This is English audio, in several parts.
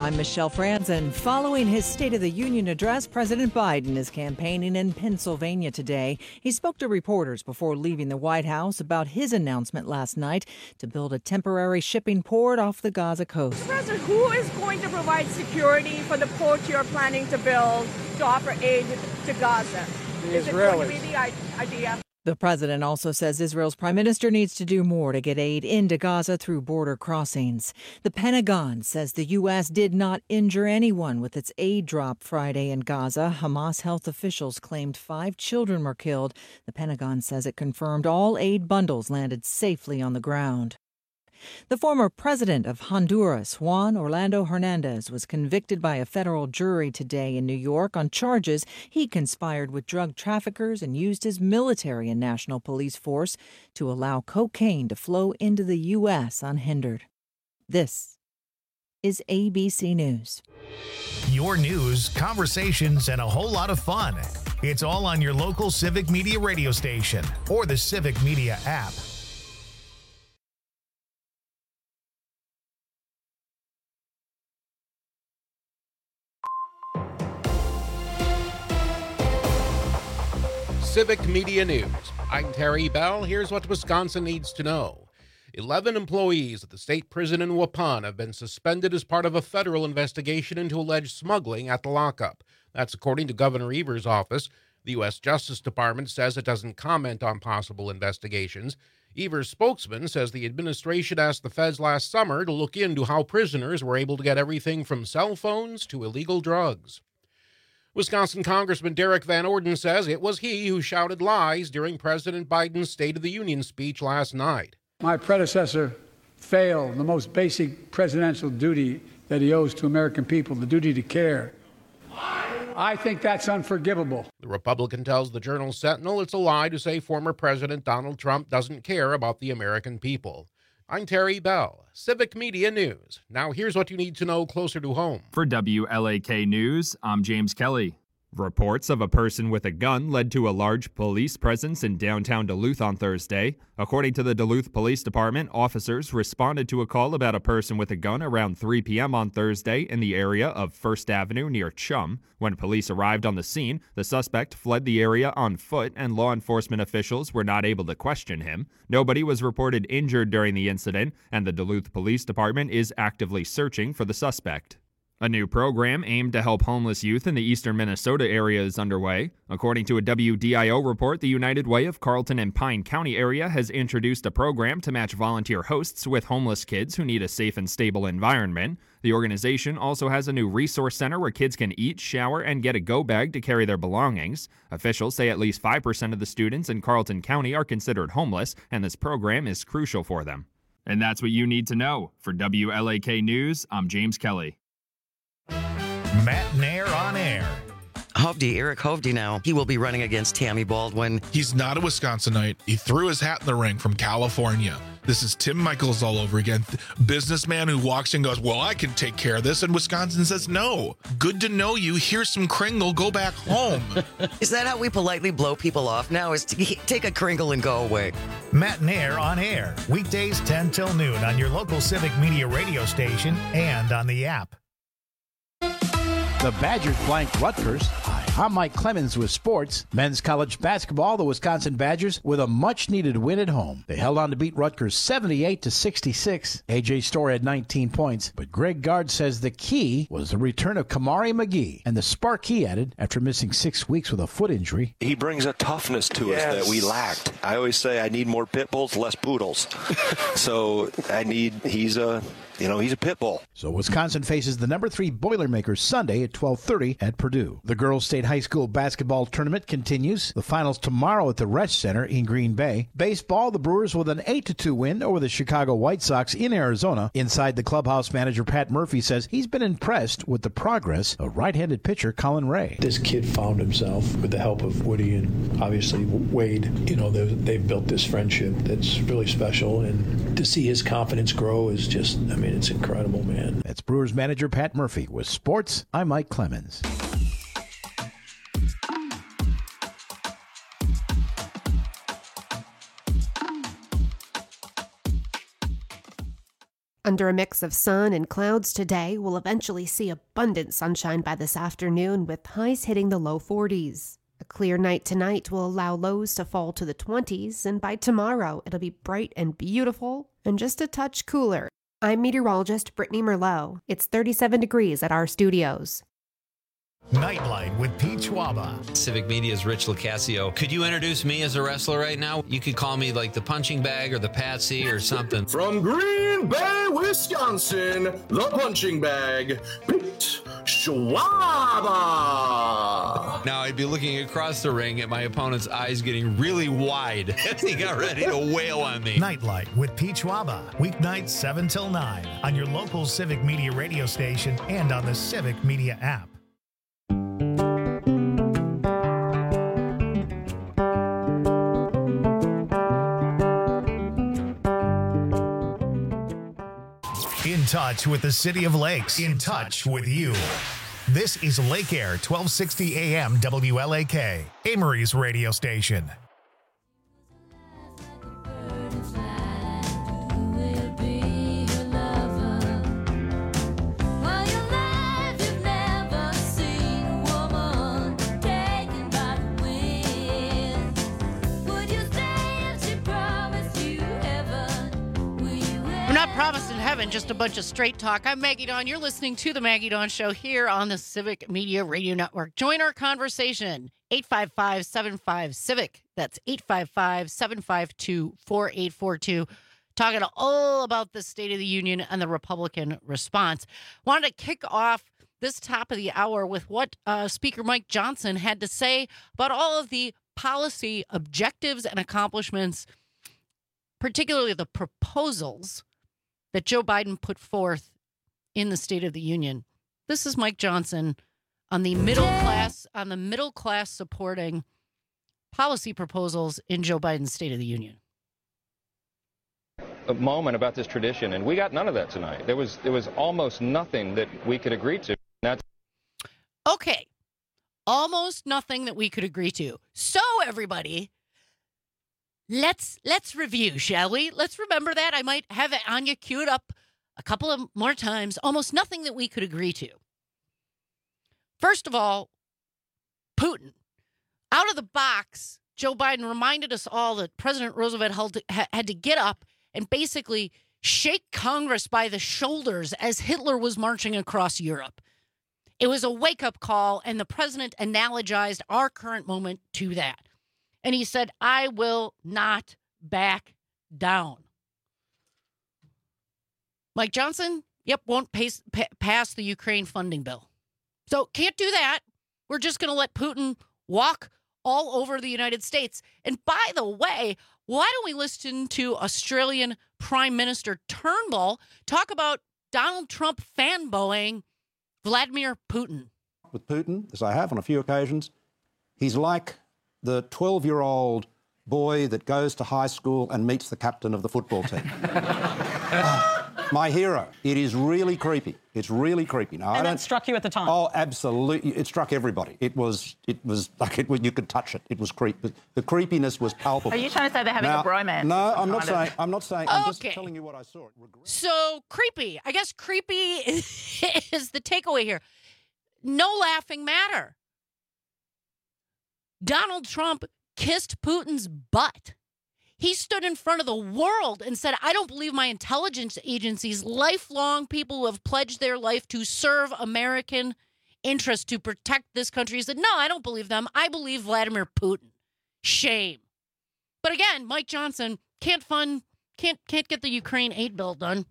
I'm Michelle Franzen. Following his State of the Union address, President Biden is campaigning in Pennsylvania today. He spoke to reporters before leaving the White House about his announcement last night to build a temporary shipping port off the Gaza coast. President, who is going to provide security for the port you're planning to build to offer aid to Gaza? Is it going to be the idea? The president also says Israel's prime minister needs to do more to get aid into Gaza through border crossings. The Pentagon says the U.S. did not injure anyone with its aid drop Friday in Gaza. Hamas health officials claimed 5 children were killed. The Pentagon says it confirmed all aid bundles landed safely on the ground. The former president of Honduras, Juan Orlando Hernandez, was convicted by a federal jury today in New York on charges he conspired with drug traffickers and used his military and national police force to allow cocaine to flow into the U.S. unhindered. This is ABC News. Your news, conversations, and a whole lot of fun. It's all on your local Civic Media radio station or the Civic Media app. Civic Media News. I'm Terry Bell. Here's what Wisconsin needs to know. 11 employees at the state prison in Waupun have been suspended as part of a federal investigation into alleged smuggling at the lockup. That's according to Governor Evers' office. The U.S. Justice Department says it doesn't comment on possible investigations. Evers' spokesman says the administration asked the feds last summer to look into how prisoners were able to get everything from cell phones to illegal drugs. Wisconsin Congressman Derek Van Orden says it was he who shouted lies during President Biden's State of the Union speech last night. My predecessor failed the most basic presidential duty that he owes to American people, the duty to care. I think that's unforgivable. The Republican tells the Journal Sentinel it's a lie to say former President Donald Trump doesn't care about the American people. I'm Terry Bell, Civic Media News. Now here's what you need to know closer to home. For WLAK News, I'm James Kelly. Reports of a person with a gun led to a large police presence in downtown Duluth on Thursday. According to the Duluth Police Department, officers responded to a call about a person with a gun around 3 p.m. on Thursday in the area of First Avenue near Chum. When police arrived on the scene, the suspect fled the area on foot and law enforcement officials were not able to question him. Nobody was reported injured during the incident, and the Duluth Police Department is actively searching for the suspect. A new program aimed to help homeless youth in the eastern Minnesota area is underway. According to a WDIO report, the United Way of Carlton and Pine County area has introduced a program to match volunteer hosts with homeless kids who need a safe and stable environment. The organization also has a new resource center where kids can eat, shower, and get a go bag to carry their belongings. Officials say at least 5% of the students in Carlton County are considered homeless, and this program is crucial for them. And that's what you need to know. For WLAK News, I'm James Kelly. Matt Nair on air. Eric Hovde now. He will be running against Tammy Baldwin. He's not a Wisconsinite. He threw his hat in the ring from California. This is Tim Michaels all over again. Businessman who walks in and goes, well, I can take care of this. And Wisconsin says, no. Good to know you. Here's some Kringle. Go back home. Is that how we politely blow people off now? Is to take a Kringle and go away? Matt Nair on air. Weekdays 10 till noon on your local Civic Media radio station and on the app. The Badgers blanked Rutgers. Hi, I'm Mike Clemens with sports. Men's college basketball, the Wisconsin Badgers with a much-needed win at home. They held on to beat Rutgers 78-66. A.J. Storr had 19 points, but Greg Gard says the key was the return of Kamari McGee and the spark he added after missing 6 weeks with a foot injury. He brings a toughness to us that we lacked. I always say I need more pit bulls, less poodles. So he's a pit bull. So Wisconsin faces the number 3 Boilermakers Sunday at 12:30 at Purdue. The Girls State High School basketball tournament continues. The finals tomorrow at the Resch Center in Green Bay. Baseball, the Brewers with an 8-2 win over the Chicago White Sox in Arizona. Inside the clubhouse, manager Pat Murphy says he's been impressed with the progress of right-handed pitcher Colin Ray. This kid found himself with the help of Woody and obviously Wade. They've built this friendship that's really special, and to see his confidence grow is just, it's incredible, man. That's Brewers manager Pat Murphy. With sports, I'm Mike Clemens. Under a mix of sun and clouds today, we'll eventually see abundant sunshine by this afternoon with highs hitting the low 40s. A clear night tonight will allow lows to fall to the 20s, and by tomorrow it'll be bright and beautiful and just a touch cooler. I'm meteorologist Brittany Merlot. It's 37 degrees at our studios. Nightlight with Pete Schwaba. Civic Media's Rich Locascio. Could you introduce me as a wrestler right now? You could call me like the punching bag or the patsy or something. From Green Bay, Wisconsin, the punching bag, Pete Schwaba. Now I'd be looking across the ring at my opponent's eyes getting really wide as he got ready to wail on me. Nightlight with Pete Schwaba. Weeknights 7 till 9 on your local Civic Media radio station and on the Civic Media app. In touch with the City of Lakes. In touch with you. This is Lake Air 1260 AM WLAK, Amory's radio station. Promised in heaven, just a bunch of straight talk. I'm Maggie Dawn. You're listening to The Maggie Dawn Show here on the Civic Media Radio Network. Join our conversation, 855-75-CIVIC. That's 855-752-4842. Talking all about the State of the Union and the Republican response. Wanted to kick off this top of the hour with what Speaker Mike Johnson had to say about all of the policy objectives and accomplishments, particularly the proposals that Joe Biden put forth in the State of the Union. This is Mike Johnson on the middle class supporting policy proposals in Joe Biden's State of the Union. A moment about this tradition, and we got none of that tonight. There was almost nothing that we could agree to. That's okay. Almost nothing that we could agree to. So everybody, Let's review, shall we? Let's remember that. I might have Anya queued up a couple of more times. Almost nothing that we could agree to. First of all, Putin. Out of the box, Joe Biden reminded us all that President Roosevelt had to get up and basically shake Congress by the shoulders as Hitler was marching across Europe. It was a wake-up call, and the president analogized our current moment to that. And he said, I will not back down. Mike Johnson, won't pass the Ukraine funding bill. So can't do that. We're just going to let Putin walk all over the United States. And by the way, why don't we listen to Australian Prime Minister Turnbull talk about Donald Trump fanboying Vladimir Putin? With Putin, as I have on a few occasions, he's like the 12-year-old boy that goes to high school and meets the captain of the football team. My hero. It is really creepy. It's really creepy. Now, and that struck you at the time? Oh, absolutely. It struck everybody. It was like you could touch it. It was creepy. The creepiness was palpable. Are you trying to say they're having a bromance? No, I'm not saying. I'm just telling you what I saw. So creepy. I guess creepy is the takeaway here. No laughing matter. Donald Trump kissed Putin's butt. He stood in front of the world and said, I don't believe my intelligence agencies, lifelong people who have pledged their life to serve American interests, to protect this country. He said, no, I don't believe them. I believe Vladimir Putin. Shame. But again, Mike Johnson can't get the Ukraine aid bill done.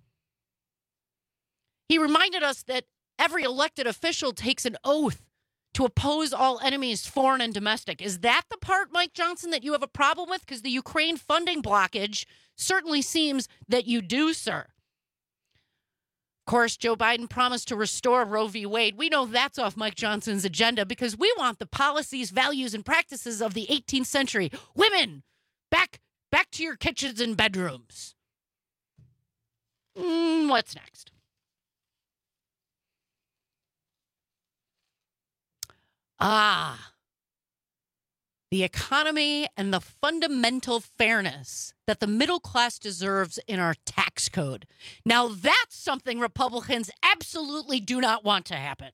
He reminded us that every elected official takes an oath to oppose all enemies, foreign and domestic. Is that the part, Mike Johnson, that you have a problem with? Because the Ukraine funding blockage certainly seems that you do, sir. Of course, Joe Biden promised to restore Roe v. Wade. We know that's off Mike Johnson's agenda because we want the policies, values, and practices of the 18th century. Women, back to your kitchens and bedrooms. What's next? the economy, and the fundamental fairness that the middle class deserves in our tax code. Now, that's something Republicans absolutely do not want to happen.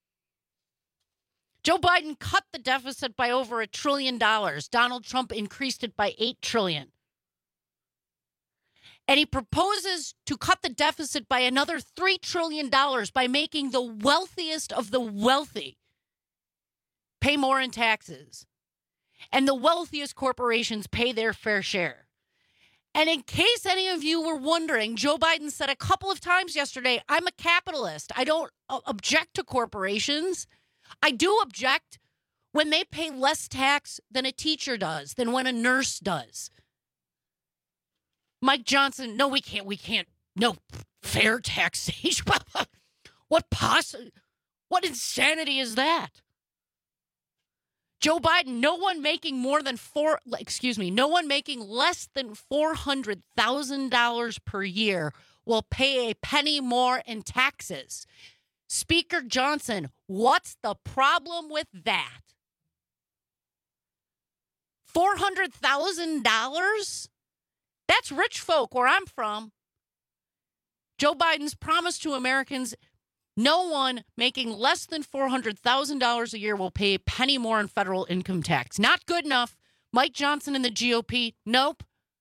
Joe Biden cut the deficit by over $1 trillion. Donald Trump increased it by $8 trillion. And he proposes to cut the deficit by another $3 trillion by making the wealthiest of the wealthy pay more in taxes. And the wealthiest corporations pay their fair share. And in case any of you were wondering, Joe Biden said a couple of times yesterday, I'm a capitalist. I don't object to corporations. I do object when they pay less tax than a teacher does, than when a nurse does. Mike Johnson, no, we can't. No, fair taxation. What insanity is that? Joe Biden, no one making less than $400,000 per year will pay a penny more in taxes. Speaker Johnson, what's the problem with that? $400,000? That's rich folk where I'm from. Joe Biden's promise to Americans, no one making less than $400,000 a year will pay a penny more in federal income tax. Not good enough. Mike Johnson and the GOP, nope.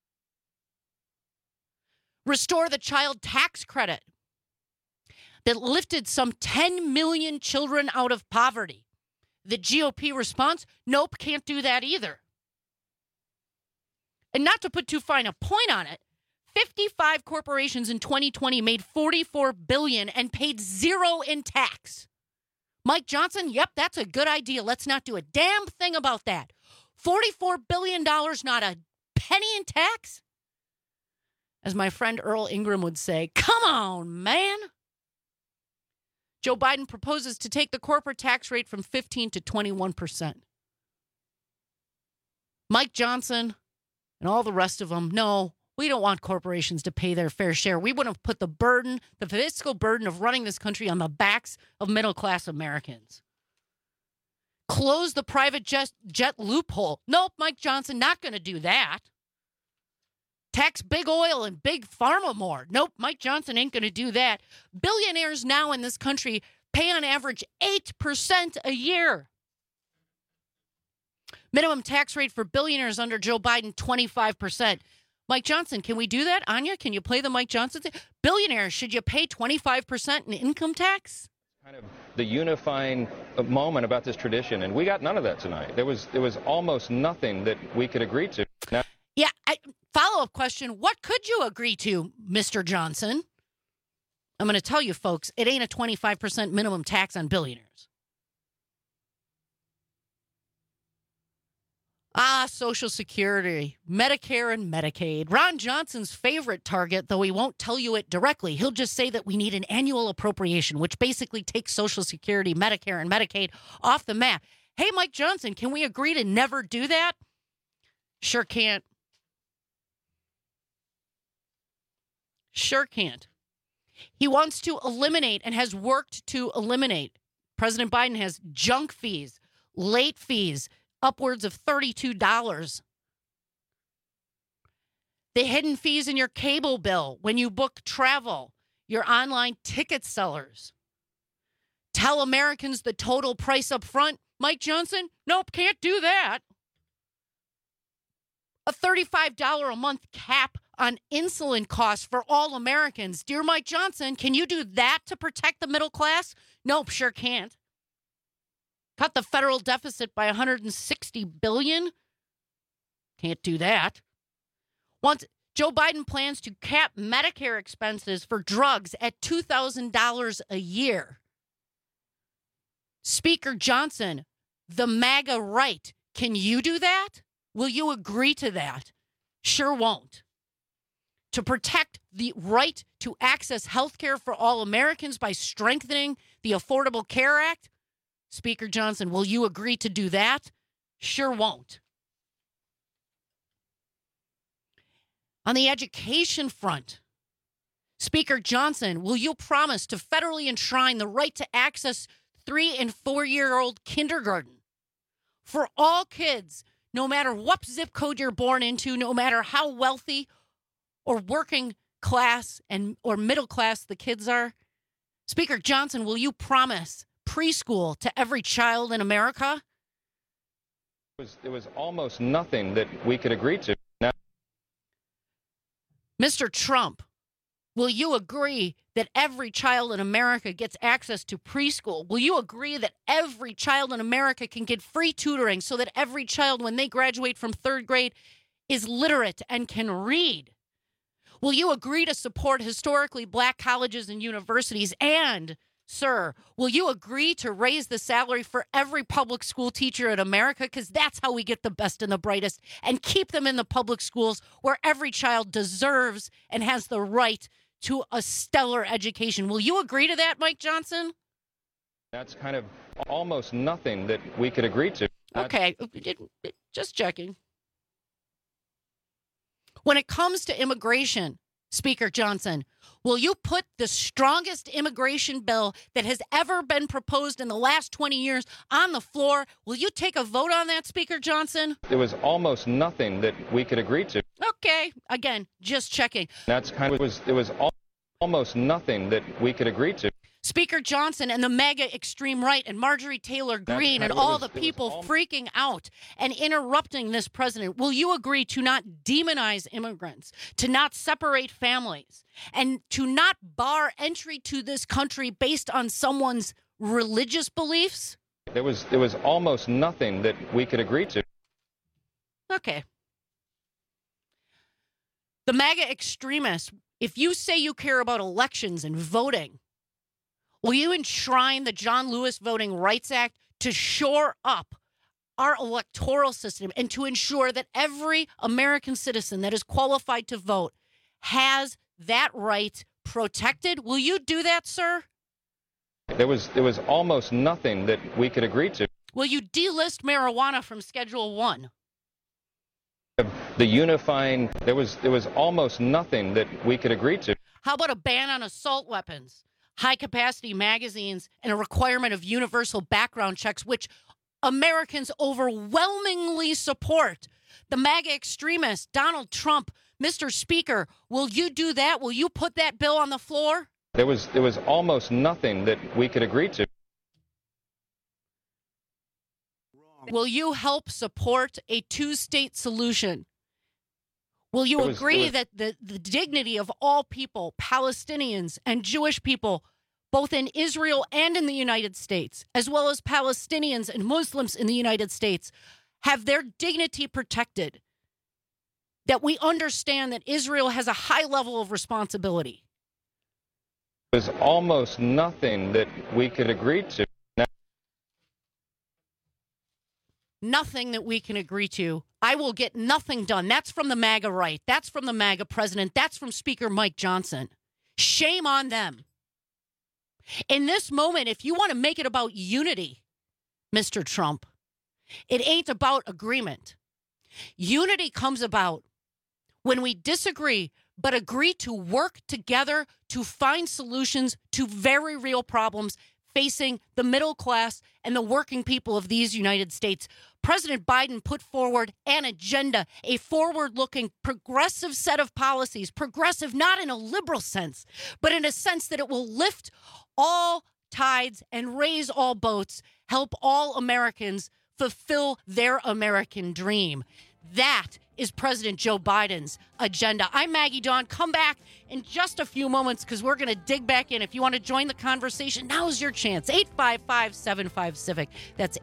Restore the child tax credit that lifted some 10 million children out of poverty. The GOP response, nope, can't do that either. And not to put too fine a point on it, 55 corporations in 2020 made $44 billion and paid zero in tax. Mike Johnson, yep, that's a good idea. Let's not do a damn thing about that. $44 billion, not a penny in tax? As my friend Earl Ingram would say, come on, man. Joe Biden proposes to take the corporate tax rate from 15 to 21%. Mike Johnson and all the rest of them, no, we don't want corporations to pay their fair share. We want to put the fiscal burden of running this country on the backs of middle-class Americans. Close the private jet loophole. Nope, Mike Johnson, not going to do that. Tax big oil and big pharma more. Nope, Mike Johnson ain't going to do that. Billionaires now in this country pay on average 8% a year. Minimum tax rate for billionaires under Joe Biden, 25%. Mike Johnson, can we do that? Anya, can you play the Mike Johnson thing? Billionaires, should you pay 25% in income tax? Kind of the unifying moment about this tradition, and we got none of that tonight. There was almost nothing that we could agree to. Now, yeah, follow-up question, what could you agree to, Mr. Johnson? I'm going to tell you, folks, it ain't a 25% minimum tax on billionaires. Social Security, Medicare, and Medicaid. Ron Johnson's favorite target, though he won't tell you it directly. He'll just say that we need an annual appropriation, which basically takes Social Security, Medicare, and Medicaid off the map. Hey, Mike Johnson, can we agree to never do that? Sure can't. Sure can't. He wants to eliminate and has worked to eliminate. President Biden has junk fees, late fees, upwards of $32. The hidden fees in your cable bill when you book travel, your online ticket sellers. Tell Americans the total price up front. Mike Johnson, nope, can't do that. A $35 a month cap on insulin costs for all Americans. Dear Mike Johnson, can you do that to protect the middle class? Nope, sure can't. Cut the federal deficit by $160 billion? Can't do that. Once Joe Biden plans to cap Medicare expenses for drugs at $2,000 a year. Speaker Johnson, the MAGA right, can you do that? Will you agree to that? Sure won't. To protect the right to access health care for all Americans by strengthening the Affordable Care Act? Speaker Johnson, will you agree to do that? Sure won't. On the education front, Speaker Johnson, will you promise to federally enshrine the right to access 3- and 4-year-old kindergarten for all kids, no matter what zip code you're born into, no matter how wealthy or working class or middle class the kids are? Speaker Johnson, will you promise preschool to every child in America? There was almost nothing that we could agree to. Now, Mr. Trump, will you agree that every child in America gets access to preschool? Will you agree that every child in America can get free tutoring so that every child, when they graduate from third grade, is literate and can read? Will you agree to support historically black colleges and universities? And, sir, will you agree to raise the salary for every public school teacher in America? Because that's how we get the best and the brightest and keep them in the public schools where every child deserves and has the right to a stellar education. Will you agree to that, Mike Johnson? that's kind of almost nothing that we could agree to. Okay, just checking. When it comes to immigration, Speaker Johnson, will you put the strongest immigration bill that has ever been proposed in the last 20 years on the floor? Will you take a vote on that, Speaker Johnson? There was almost nothing that we could agree to. Okay, again, just checking. That's kind of there was almost nothing that we could agree to. Speaker Johnson and the MAGA extreme right and Marjorie Taylor Greene and all the people freaking out and interrupting this president, will you agree to not demonize immigrants, to not separate families, and to not bar entry to this country based on someone's religious beliefs? There was almost nothing that we could agree to. Okay. The MAGA extremists, if you say you care about elections and voting, will you enshrine the John Lewis Voting Rights Act to shore up our electoral system and to ensure that every American citizen that is qualified to vote has that right protected? Will you do that, sir? There was almost nothing that we could agree to. Will you delist marijuana from Schedule 1? The unifying, there was almost nothing that we could agree to. How about a ban on assault weapons, high-capacity magazines, and a requirement of universal background checks, which Americans overwhelmingly support? The MAGA extremist, Donald Trump, Mr. Speaker, will you do that? Will you put that bill on the floor? There was almost nothing that we could agree to. Will you help support a two-state solution? Will you agree that the dignity of all people, Palestinians and Jewish people, both in Israel and in the United States, as well as Palestinians and Muslims in the United States, have their dignity protected? That we understand that Israel has a high level of responsibility? There's almost nothing that we could agree to. Nothing that we can agree to. I will get nothing done. That's from the MAGA right. That's from the MAGA president. That's from Speaker Mike Johnson. Shame on them. In this moment, if you want to make it about unity, Mr. Trump, it ain't about agreement. Unity comes about when we disagree, but agree to work together to find solutions to very real problems facing the middle class and the working people of these United States. President Biden put forward an agenda, a forward-looking, progressive set of policies, progressive not in a liberal sense, but in a sense that it will lift all tides and raise all boats, help all Americans fulfill their American dream. That is President Joe Biden's agenda. I'm Maggie Dawn. Come back in just a few moments because we're going to dig back in. If you want to join the conversation, now's your chance. 855-75-CIVIC. That's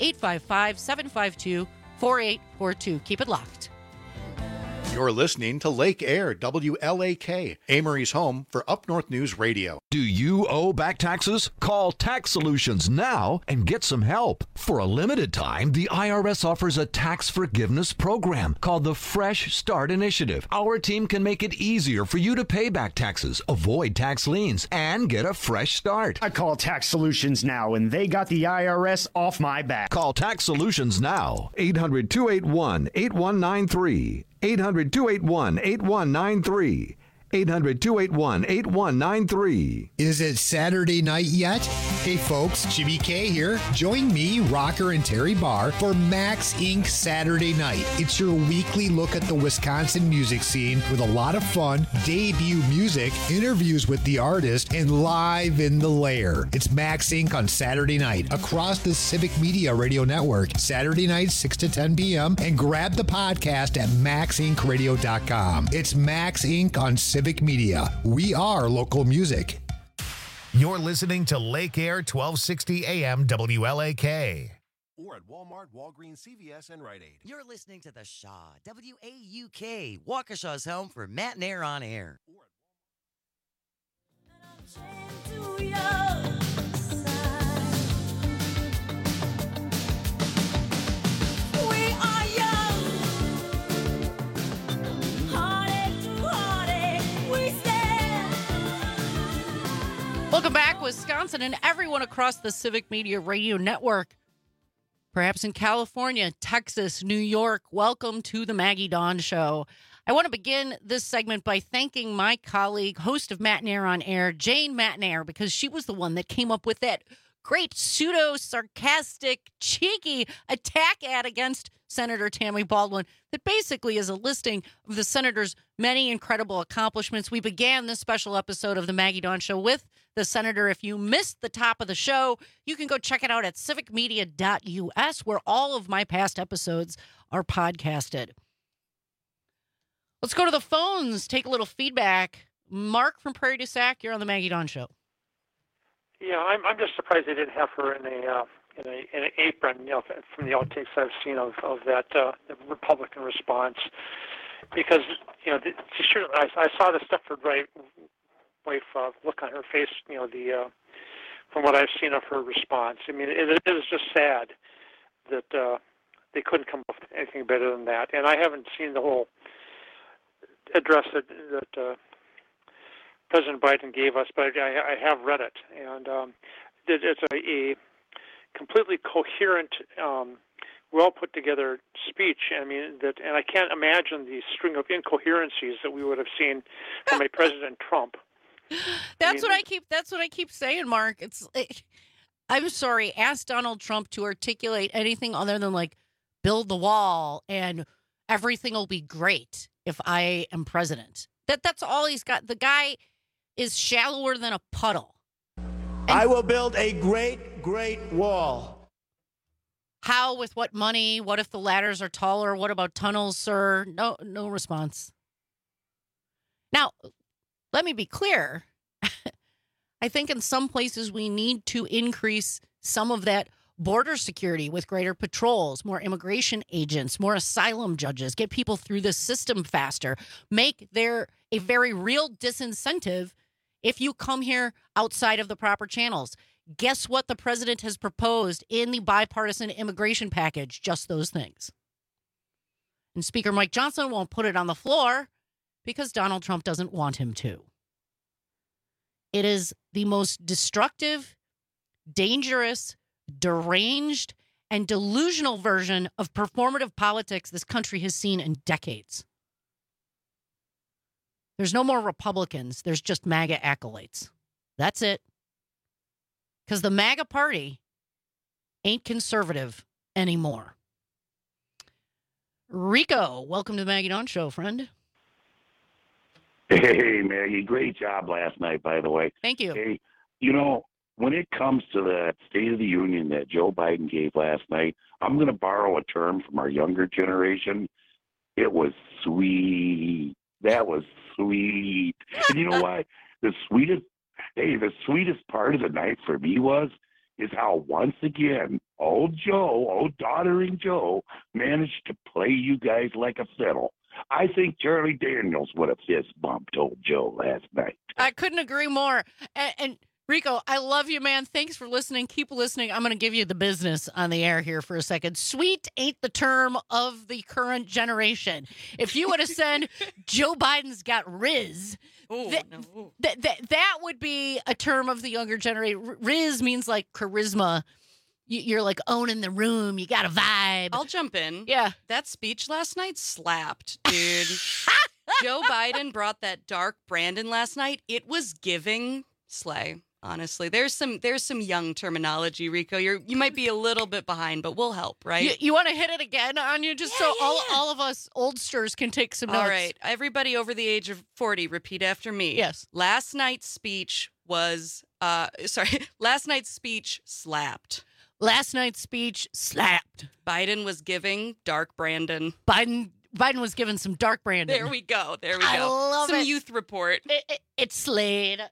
855-752-4842. Keep it locked. You're listening to Lake Air, WLAK, Amory's home for Up North News Radio. Do you owe back taxes? Call Tax Solutions now and get some help. For a limited time, the IRS offers a tax forgiveness program called the Fresh Start Initiative. Our team can make it easier for you to pay back taxes, avoid tax liens, and get a fresh start. I call Tax Solutions now, and they got the IRS off my back. Call Tax Solutions now. 800-281-8193. 800-281-8193. 800-281-8193. Is it Saturday night yet? Hey folks, Jimmy K here. Join me, Rocker, and Terry Barr for Max Inc. Saturday Night. It's your weekly look at the Wisconsin music scene with a lot of fun, debut music, interviews with the artist, and live in the lair. It's Max Inc. on Saturday night across the Civic Media Radio Network. Saturday night, 6 to 10 p.m. And grab the podcast at maxincradio.com. It's Max Inc. on Civic Media. We are local music. You're listening to Lake Air 1260 AM WLAK. Or at Walmart, Walgreens, CVS, and Rite Aid. You're listening to The Shaw, WAUK, Waukesha's home for Matt and Air on air. Welcome back, Wisconsin, and everyone across the Civic Media Radio Network. Perhaps in California, Texas, New York, welcome to the Maggie Dawn Show. I want to begin this segment by thanking my colleague, host of Matt and Air on Air, Jane Matnair, because she was the one that came up with that great pseudo-sarcastic, cheeky attack ad against Senator Tammy Baldwin that basically is a listing of the senator's many incredible accomplishments. We began this special episode of the Maggie Dawn Show with the senator. If you missed the top of the show, you can go check it out at civicmedia.us, where all of my past episodes are podcasted. Let's go to the phones, take a little feedback. Mark from Prairie du Sac, you're on the Maggie Dawn Show. Yeah, I'm just surprised they didn't have her in an apron. You know, from the outtakes I've seen of that the Republican response, because you know she sure I saw the Stepford wife look on her face. You know from what I've seen of her response. I mean, it is just sad that they couldn't come up with anything better than that. And I haven't seen the whole address that President Biden gave us, but I have read it, and it's a completely coherent, well put together speech. I mean and I can't imagine the string of incoherencies that we would have seen from a President Trump. That's what I keep saying, Mark. I'm sorry. Ask Donald Trump to articulate anything other than like build the wall and everything will be great if I am president. That's all he's got. The guy is shallower than a puddle. I will build a great wall. How? With what money? What if the ladders are taller? What about tunnels, sir? No response. Now, let me be clear. I think in some places we need to increase some of that border security with greater patrols, more immigration agents, more asylum judges, get people through the system faster, make there a very real disincentive if you come here outside of the proper channels. Guess what the president has proposed in the bipartisan immigration package? Just those things. And Speaker Mike Johnson won't put it on the floor because Donald Trump doesn't want him to. It is the most destructive, dangerous, deranged, and delusional version of performative politics this country has seen in decades. There's no more Republicans. There's just MAGA acolytes. That's it. Because the MAGA party ain't conservative anymore. Rico, welcome to the Maggie Dawn Show, friend. Hey, Maggie, great job last night, by the way. Thank you. Hey, you know, when it comes to the State of the Union that Joe Biden gave last night, I'm going to borrow a term from our younger generation. It was sweet. That was sweet. And you know why? The sweetest part of the night for me is how once again, old doddering Joe, managed to play you guys like a fiddle. I think Charlie Daniels would have fist bumped old Joe last night. I couldn't agree more. And Rico, I love you, man. Thanks for listening. Keep listening. I'm going to give you the business on the air here for a second. Sweet ain't the term of the current generation. If you would have said Joe Biden's got Riz, that would be a term of the younger generation. Riz means like charisma. You're like owning the room. You got a vibe. I'll jump in. Yeah. That speech last night slapped, dude. Joe Biden brought that dark Brandon last night. It was giving slay. Honestly, there's some young terminology, Rico. You might be a little bit behind, but we'll help, right? You want to hit it again, Anya, just so all of us oldsters can take some notes. All right, everybody over the age of 40, repeat after me. Yes. Last night's speech was last night's speech slapped. Last night's speech slapped. Biden was giving dark Brandon. Biden was given some dark Brandon. There we go. I love some it. youth report. It slayed.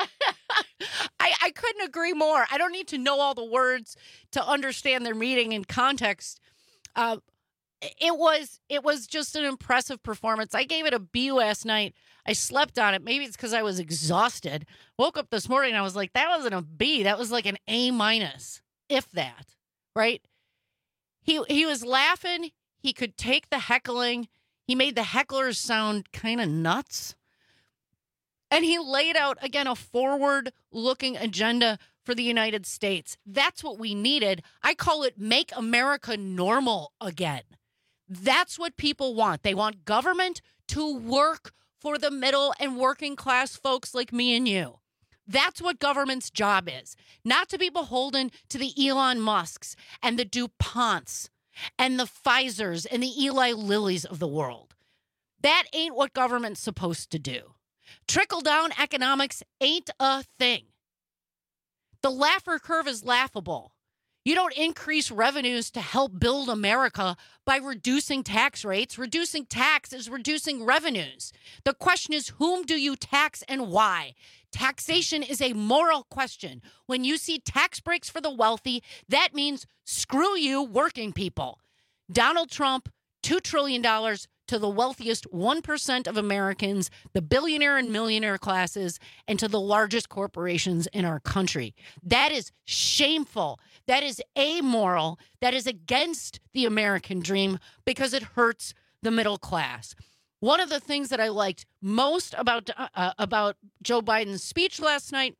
I couldn't agree more. I don't need to know all the words to understand their meaning and context. It was just an impressive performance. I gave it a B last night. I slept on it. Maybe it's because I was exhausted. Woke up this morning and I was like, that wasn't a B. That was like an A minus, if that, right? He was laughing. He could take the heckling. He made the hecklers sound kind of nuts. And he laid out, again, a forward-looking agenda for the United States. That's what we needed. I call it make America normal again. That's what people want. They want government to work for the middle and working class folks like me and you. That's what government's job is. Not to be beholden to the Elon Musks and the DuPonts and the Pfizers and the Eli Lillys of the world. That ain't what government's supposed to do. Trickle-down economics ain't a thing. The Laffer curve is laughable. You don't increase revenues to help build America by reducing tax rates. Reducing tax is reducing revenues. The question is, whom do you tax and why? Taxation is a moral question. When you see tax breaks for the wealthy, that means screw you, working people. Donald Trump, $2 trillion to the wealthiest 1% of Americans, the billionaire and millionaire classes, and to the largest corporations in our country. That is shameful. That is amoral. That is against the American dream because it hurts the middle class. One of the things that I liked most about Joe Biden's speech last night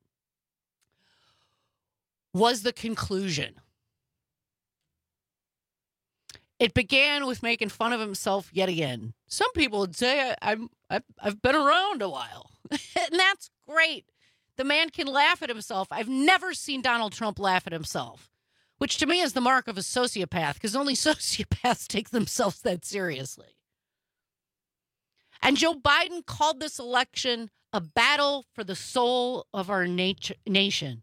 was the conclusion. It began with making fun of himself yet again. Some people would say I've been around a while, and that's great. The man can laugh at himself. I've never seen Donald Trump laugh at himself, which to me is the mark of a sociopath, because only sociopaths take themselves that seriously. And Joe Biden called this election a battle for the soul of our nation.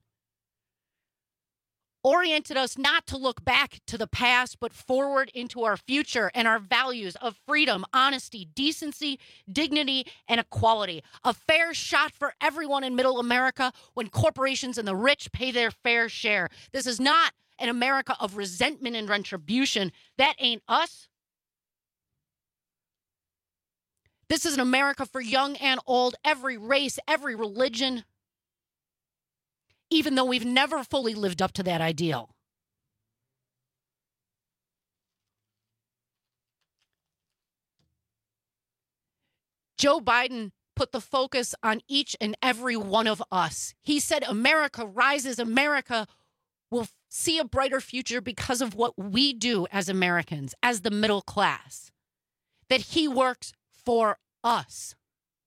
Oriented us not to look back to the past, but forward into our future and our values of freedom, honesty, decency, dignity, and equality. A fair shot for everyone in middle America when corporations and the rich pay their fair share. This is not an America of resentment and retribution. That ain't us. This is an America for young and old, every race, every religion, even though we've never fully lived up to that ideal. Joe Biden put the focus on each and every one of us. He said, America rises. America will see a brighter future because of what we do as Americans, as the middle class. That he works for us.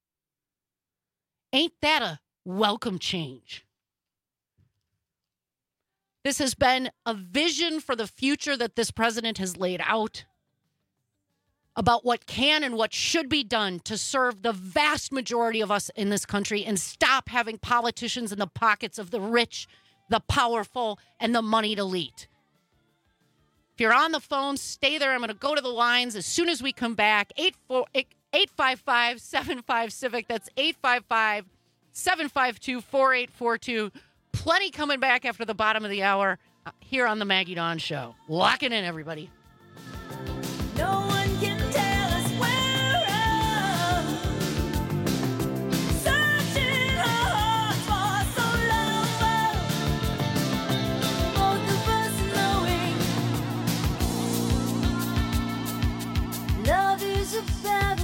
Ain't that a welcome change? This has been a vision for the future that this president has laid out about what can and what should be done to serve the vast majority of us in this country and stop having politicians in the pockets of the rich, the powerful, and the moneyed elite. If you're on the phone, stay there. I'm going to go to the lines as soon as we come back. 855-75-CIVIC. That's 855-752-4842. Plenty coming back after the bottom of the hour here on the Maggie Dawn Show. Lock it in, everybody. No one can tell us where I'm searching our hearts for so long. Both of us knowing love is a battlefield.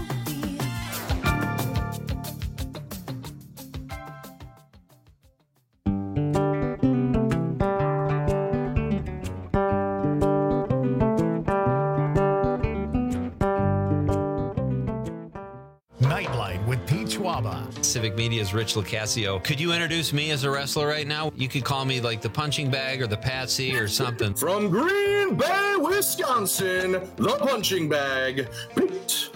Schwaba. Civic Media's Rich Locascio. Could you introduce me as a wrestler right now? You could call me like the punching bag or the patsy or something. From Green Bay, Wisconsin, the punching bag, Pete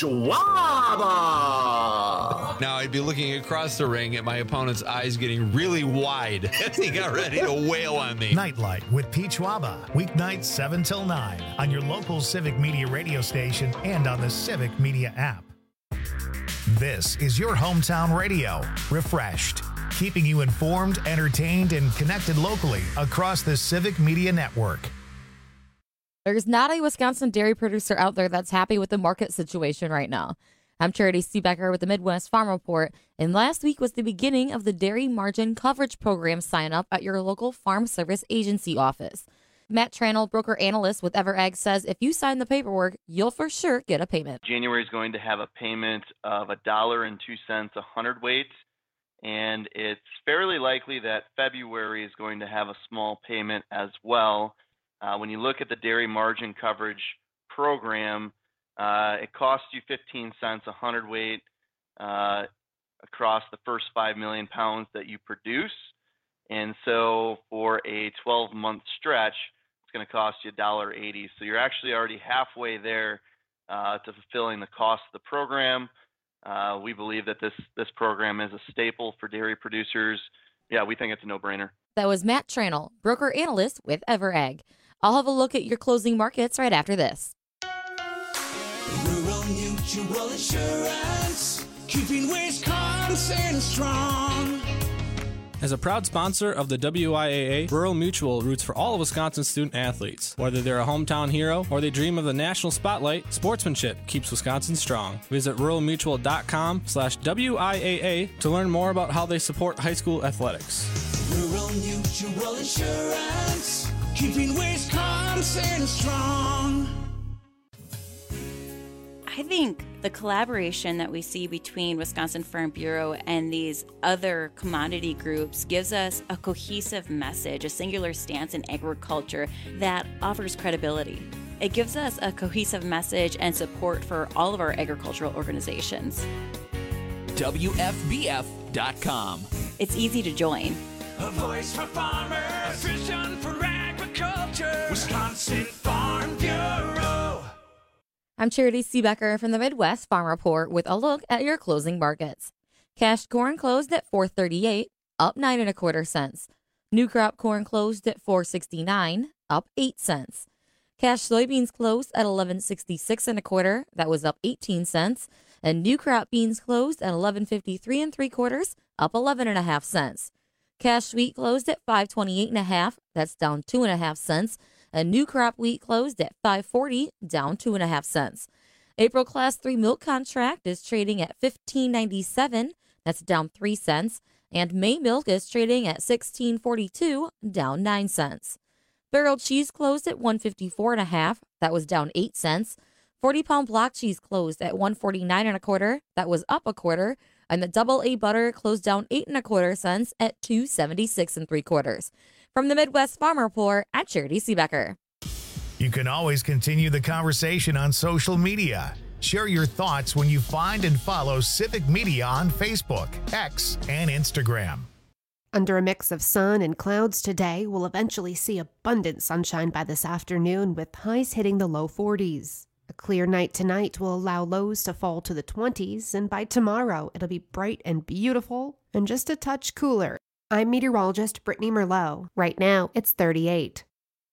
Schwaba. Now I'd be looking across the ring at my opponent's eyes getting really wide as he got ready to wail on me. Nightlight with Pete Schwaba. Weeknights 7 till 9 on your local Civic Media radio station and on the Civic Media app. This is your hometown radio. Refreshed. Keeping you informed, entertained, and connected locally across the Civic Media network. There's not a Wisconsin dairy producer out there that's happy with the market situation right now. I'm Charity Seebecker with the Midwest Farm Report, and last week was the beginning of the Dairy Margin Coverage Program sign-up at your local Farm Service Agency office. Matt Tranel, broker analyst with EverAg, says if you sign the paperwork, you'll for sure get a payment. January is going to have a payment of $1.02 a hundredweight, and it's fairly likely that February is going to have a small payment as well. When you look at the dairy margin coverage program, it costs you 15 cents a hundredweight across the first 5 million pounds that you produce. And so for a 12-month stretch, it's going to cost you $1.80. So you're actually already halfway there to fulfilling the cost of the program. We believe that this program is a staple for dairy producers. Yeah, we think it's a no-brainer. That was Matt Tranel, broker analyst with EverAg. I'll have a look at your closing markets right after this. Rural Mutual Insurance, keeping Wisconsin strong. As a proud sponsor of the WIAA, Rural Mutual roots for all of Wisconsin student athletes. Whether they're a hometown hero or they dream of the national spotlight, sportsmanship keeps Wisconsin strong. Visit ruralmutual.com/WIAA to learn more about how they support high school athletics. Rural Mutual Insurance, keeping Wisconsin strong. I think the collaboration that we see between Wisconsin Farm Bureau and these other commodity groups gives us a cohesive message, a singular stance in agriculture that offers credibility. It gives us a cohesive message and support for all of our agricultural organizations. WFBF.com. It's easy to join. A voice for farmers, a vision for agriculture, Wisconsin Farm Bureau. I'm Charity Seebecker from the Midwest Farm Report with a look at your closing markets. Cash corn closed at $4.38, up 9 1/4 cents. New crop corn closed at $4.69, up 8 cents. Cash soybeans closed at $11.66 1/4, that was up 18 cents. And new crop beans closed at $11.53 3/4, up 11 1/2 cents. Cash wheat closed at $5.28 1/2, that's down 2 1/2 cents. And new crop wheat closed at $5.40, down 2 1/2 cents. April Class 3 milk contract is trading at $15.97, that's down 3 cents. And May milk is trading at $16.42, down 9 cents. Barrel cheese closed at $1.54 1/2, that was down 8 cents. 40-pound block cheese closed at $1.49 1/4, that was up 1/4. And the double A butter closed down 8 1/4 cents at $2.76 3/4. From the Midwest Farm Report, I'm Charity Seebecker. You can always continue the conversation on social media. Share your thoughts when you find and follow Civic Media on Facebook, X, and Instagram. Under a mix of sun and clouds today, we'll eventually see abundant sunshine by this afternoon with highs hitting the low 40s. A clear night tonight will allow lows to fall to the 20s, and by tomorrow it'll be bright and beautiful and just a touch cooler. I'm meteorologist Brittany Merlot. Right now, it's 38.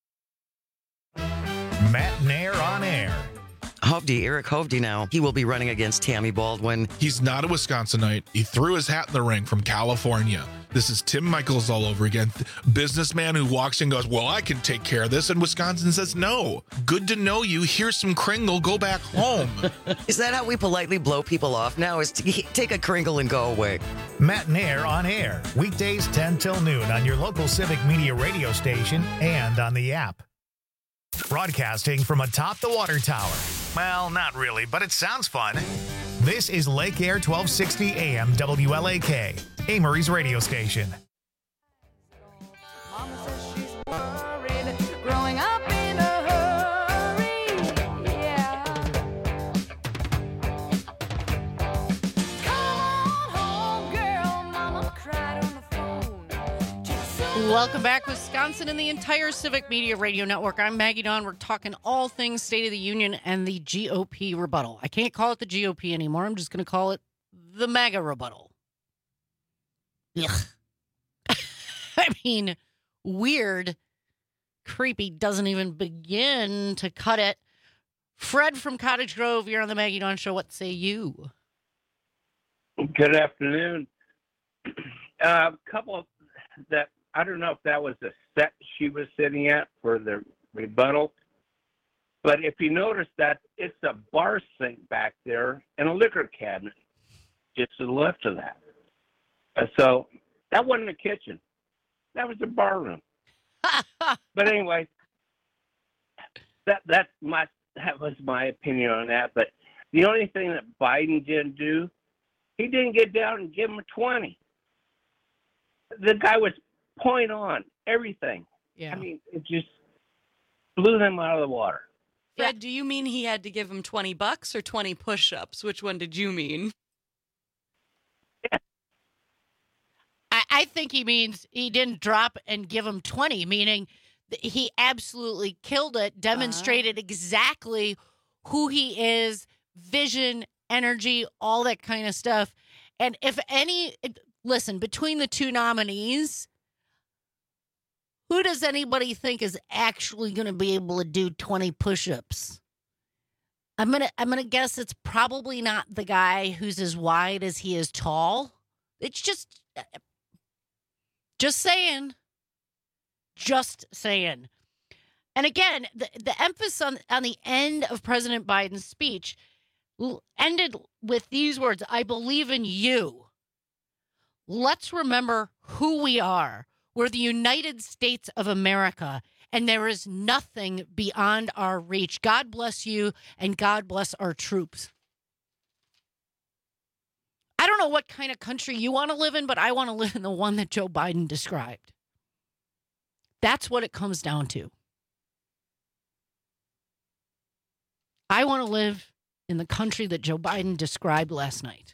Matt Nair on air. Eric Hovde now. He will be running against Tammy Baldwin. He's not a Wisconsinite. He threw his hat in the ring from California. This is Tim Michaels all over again. Businessman who walks in and goes, well, I can take care of this. And Wisconsin says, no. Good to know you. Here's some Kringle. Go back home. Is that how we politely blow people off now? Is to take a Kringle and go away? Matt Nair on air. Weekdays 10 till noon on your local Civic Media radio station and on the app. Broadcasting from atop the water tower. Well, not really, but it sounds fun. This is Lake Air 1260 AM WLAK, Amory's radio station. Mama says she's worried, growing up in a hurry, yeah. Come on Welcome back, Wisconsin and the entire Civic Media Radio Network. I'm Maggie Dawn. We're talking all things State of the Union and the GOP rebuttal. I can't call it the GOP anymore. I'm just going to call it the MAGA rebuttal. Ugh. I mean, weird, creepy, doesn't even begin to cut it. Fred from Cottage Grove, you're on the Maggie Dawn Show. What say you? Good afternoon. A couple of that, I don't know if that was the set she was sitting at for the rebuttal, but if you notice that it's a bar sink back there and a liquor cabinet just to the left of that. So that wasn't a kitchen. That was a bar room. But anyway, that was my opinion on that. But the only thing that Biden didn't do, he didn't get down and give him a 20. The guy was point on everything. Yeah. I mean, it just blew them out of the water. Fred, do you mean he had to give him $20 or 20 push-ups? Which one did you mean? I think he means he didn't drop and give him 20, meaning he absolutely killed it, demonstrated exactly who he is, vision, energy, all that kind of stuff. And if any, listen, between the two nominees, who does anybody think is actually going to be able to do 20 push-ups? I'm gonna guess it's probably not the guy who's as wide as he is tall. It's just saying. Just saying. And again, the emphasis on the end of President Biden's speech ended with these words, I believe in you. Let's remember who we are. We're the United States of America, and there is nothing beyond our reach. God bless you, and God bless our troops. I don't know what kind of country you want to live in, but I want to live in the one that Joe Biden described. That's what it comes down to. I want to live in the country that Joe Biden described last night.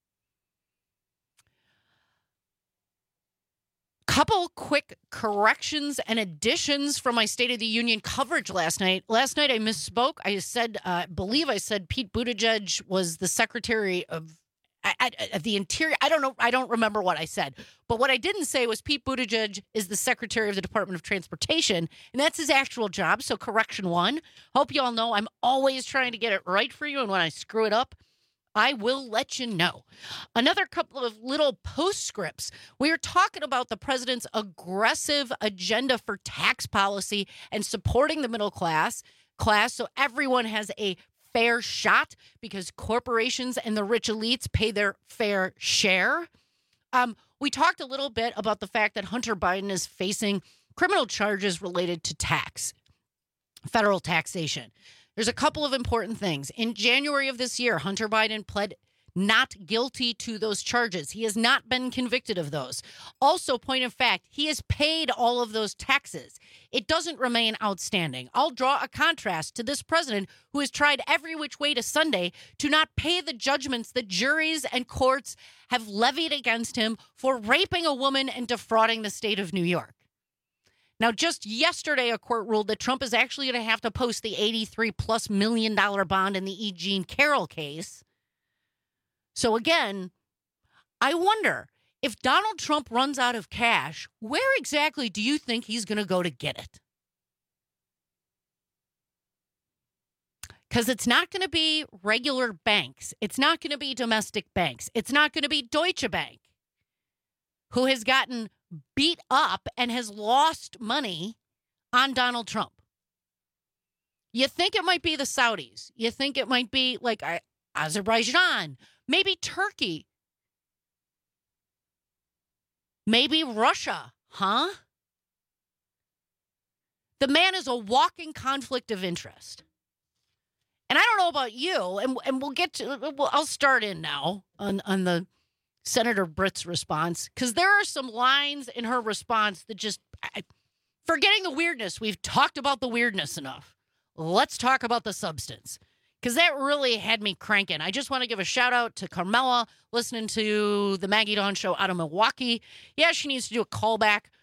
Couple quick corrections and additions from my State of the Union coverage last night. Last night I misspoke. I said, I believe I said Pete Buttigieg was the Secretary of the Interior. I don't know. I don't remember what I said. But what I didn't say was Pete Buttigieg is the Secretary of the Department of Transportation, and that's his actual job. So correction one. Hope you all know I'm always trying to get it right for you, and when I screw it up, I will let you know. Another couple of little postscripts. We are talking about the president's aggressive agenda for tax policy and supporting the middle class so everyone has a fair shot because corporations and the rich elites pay their fair share. We talked a little bit about the fact that Hunter Biden is facing criminal charges related to federal taxation. There's a couple of important things. In January of this year, Hunter Biden pled not guilty to those charges. He has not been convicted of those. Also, point of fact, he has paid all of those taxes. It doesn't remain outstanding. I'll draw a contrast to this president who has tried every which way to Sunday to not pay the judgments that juries and courts have levied against him for raping a woman and defrauding the state of New York. Now, just yesterday, a court ruled that Trump is actually going to have to post the $83+ million bond in the E. Jean Carroll case. So again, I wonder if Donald Trump runs out of cash, where exactly do you think he's going to go to get it? Because it's not going to be regular banks. It's not going to be domestic banks. It's not going to be Deutsche Bank, who has gotten beat up and has lost money on Donald Trump. You think it might be the Saudis. You think it might be like Azerbaijan, maybe Turkey, maybe Russia, huh? The man is a walking conflict of interest. And I don't know about you, and we'll get to, I'll start in now on the Senator Britt's response, because there are some lines in her response that just, forgetting the weirdness, we've talked about the weirdness enough. Let's talk about the substance, because that really had me cranking. I just want to give a shout out to Carmela, listening to the Maggie Dawn Show out of Milwaukee. Yeah, she needs to do a callback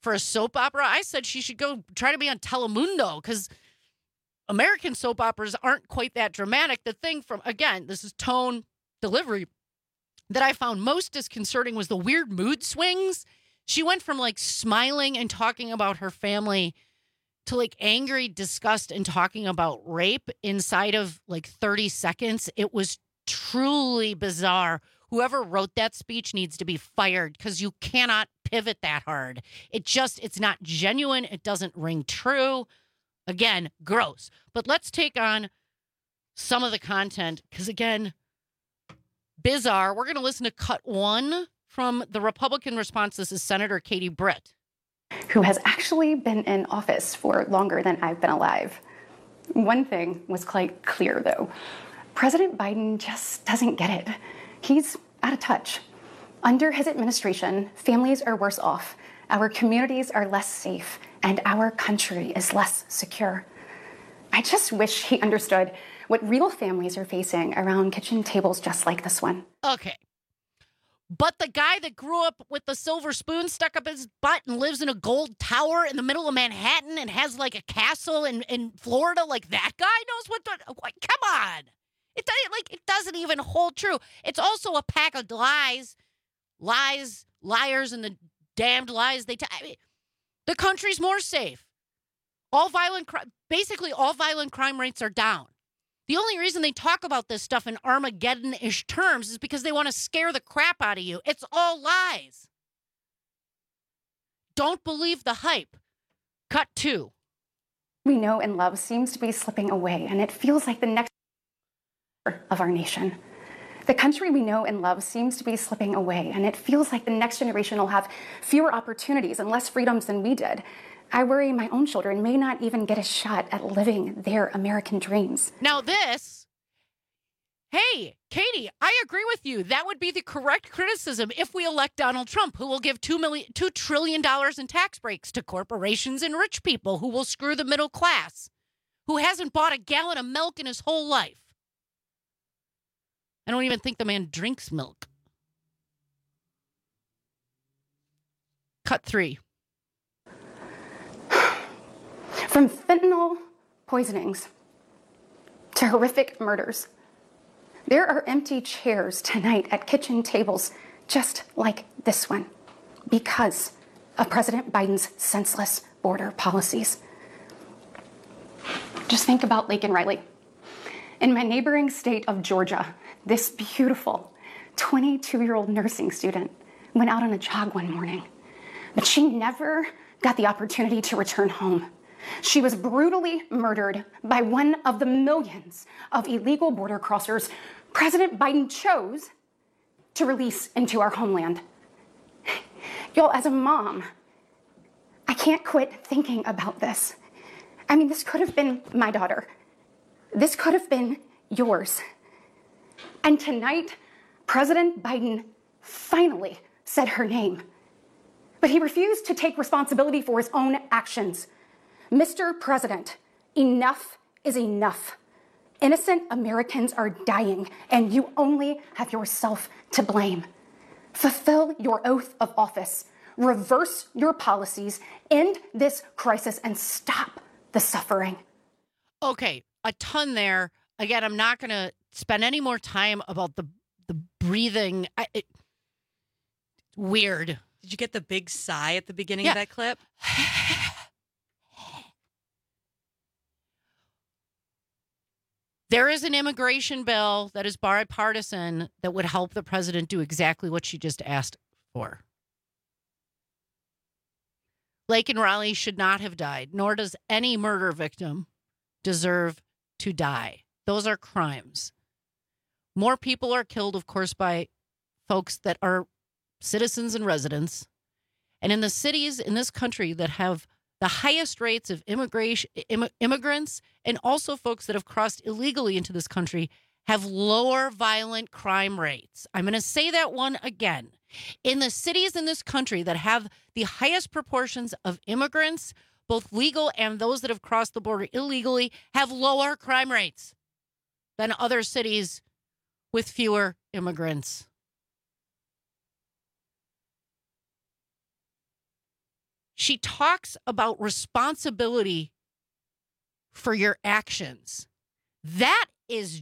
for a soap opera. I said she should go try to be on Telemundo because American soap operas aren't quite that dramatic. The thing from, again, this is tone, delivery, that I found most disconcerting was the weird mood swings. She went from like smiling and talking about her family to like angry disgust and talking about rape inside of like 30 seconds. It was truly bizarre. Whoever wrote that speech needs to be fired because you cannot pivot that hard. It's not genuine. It doesn't ring true. Again, gross. But let's take on some of the content because, again, bizarre. We're going to listen to cut one from the Republican response. This is Senator Katie Britt, who has actually been in office for longer than I've been alive. One thing was quite clear, though. President Biden just doesn't get it. He's out of touch. Under his administration, families are worse off, our communities are less safe, and our country is less secure. I just wish he understood what real families are facing around kitchen tables just like this one. Okay. But the guy that grew up with the silver spoon stuck up his butt and lives in a gold tower in the middle of Manhattan and has like a castle in Florida, like that guy knows what the... Come on. It doesn't even hold true. It's also a pack of lies, liars, and the damned lies they tell. The country's more safe. Basically all violent crime rates are down. The only reason they talk about this stuff in Armageddon-ish terms is because they want to scare the crap out of you. It's all lies. Don't believe the hype. Cut 2. We know and love seems to be slipping away, and it feels like the next of our nation. The country we know and love seems to be slipping away, and it feels like the next generation will have fewer opportunities and less freedoms than we did. I worry my own children may not even get a shot at living their American dreams. Now hey, Katie, I agree with you. That would be the correct criticism if we elect Donald Trump, who will give $2 trillion in tax breaks to corporations and rich people, who will screw the middle class, who hasn't bought a gallon of milk in his whole life. I don't even think the man drinks milk. Cut 3. From fentanyl poisonings to horrific murders, there are empty chairs tonight at kitchen tables just like this one because of President Biden's senseless border policies. Just think about Laken Riley. In my neighboring state of Georgia, this beautiful 22-year-old nursing student went out on a jog one morning, but she never got the opportunity to return home. She was brutally murdered by one of the millions of illegal border crossers President Biden chose to release into our homeland. Y'all, as a mom, I can't quit thinking about this. I mean, this could have been my daughter. This could have been yours. And tonight, President Biden finally said her name. But he refused to take responsibility for his own actions. Mr. President, enough is enough. Innocent Americans are dying, and you only have yourself to blame. Fulfill your oath of office. Reverse your policies, end this crisis, and stop the suffering. Okay, a ton there. Again, I'm not going to spend any more time about the breathing. Weird. Did you get the big sigh at the beginning of that clip? There is an immigration bill that is bipartisan that would help the president do exactly what she just asked for. Laken Riley should not have died, nor does any murder victim deserve to die. Those are crimes. More people are killed, of course, by folks that are citizens and residents. And in the cities in this country that have the highest rates of immigrants and also folks that have crossed illegally into this country have lower violent crime rates. I'm going to say that one again. In the cities in this country that have the highest proportions of immigrants, both legal and those that have crossed the border illegally, have lower crime rates than other cities with fewer immigrants. She talks about responsibility for your actions. That is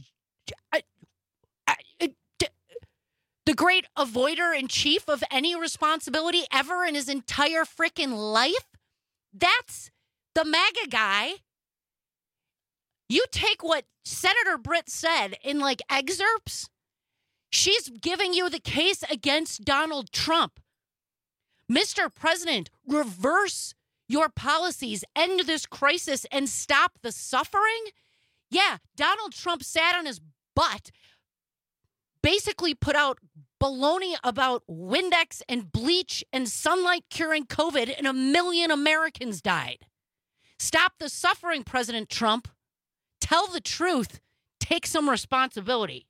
the great avoider in chief of any responsibility ever in his entire freaking life. That's the MAGA guy. You take what Senator Britt said in like excerpts. She's giving you the case against Donald Trump. Mr. President, reverse your policies, end this crisis, and stop the suffering? Yeah, Donald Trump sat on his butt, basically put out baloney about Windex and bleach and sunlight curing COVID, and 1 million Americans died. Stop the suffering, President Trump. Tell the truth. Take some responsibility.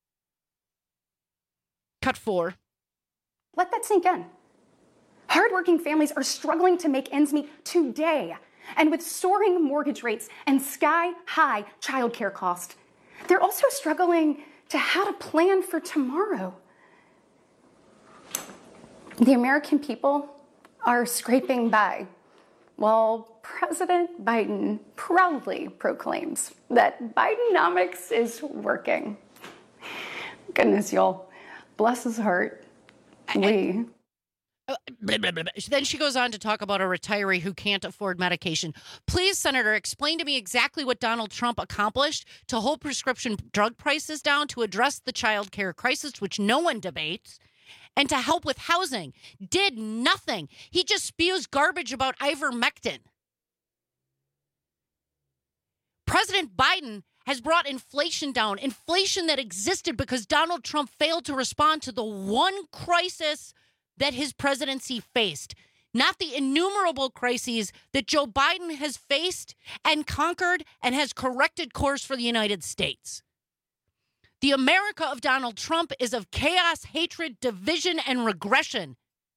Cut 4. Let that sink in. Hardworking families are struggling to make ends meet today. And with soaring mortgage rates and sky-high childcare costs, they're also struggling to how to plan for tomorrow. The American people are scraping by, while President Biden proudly proclaims that Bidenomics is working. Goodness, y'all. Bless his heart. Then she goes on to talk about a retiree who can't afford medication. Please, Senator, explain to me exactly what Donald Trump accomplished to hold prescription drug prices down, to address the child care crisis, which no one debates, and to help with housing. Did nothing. He just spews garbage about ivermectin. President Biden has brought inflation down, inflation that existed because Donald Trump failed to respond to the one crisis that his presidency faced, not the innumerable crises that Joe Biden has faced and conquered and has corrected course for the United States. The America of Donald Trump is of chaos, hatred, division, and regression.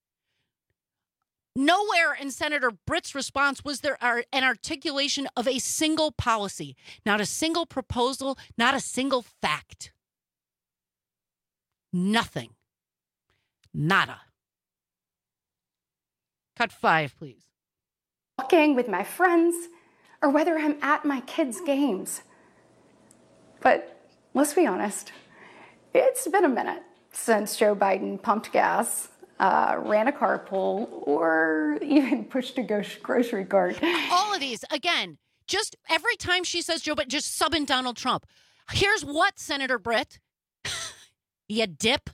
Nowhere in Senator Britt's response was there an articulation of a single policy, not a single proposal, not a single fact. Nothing. Nada. Cut 5, please. Walking with my friends, or whether I'm at my kids' games. But let's be honest, it's been a minute since Joe Biden pumped gas, ran a carpool, or even pushed a grocery cart. All of these, again, just every time she says Joe Biden, just sub in Donald Trump. Here's what, Senator Britt. You dip.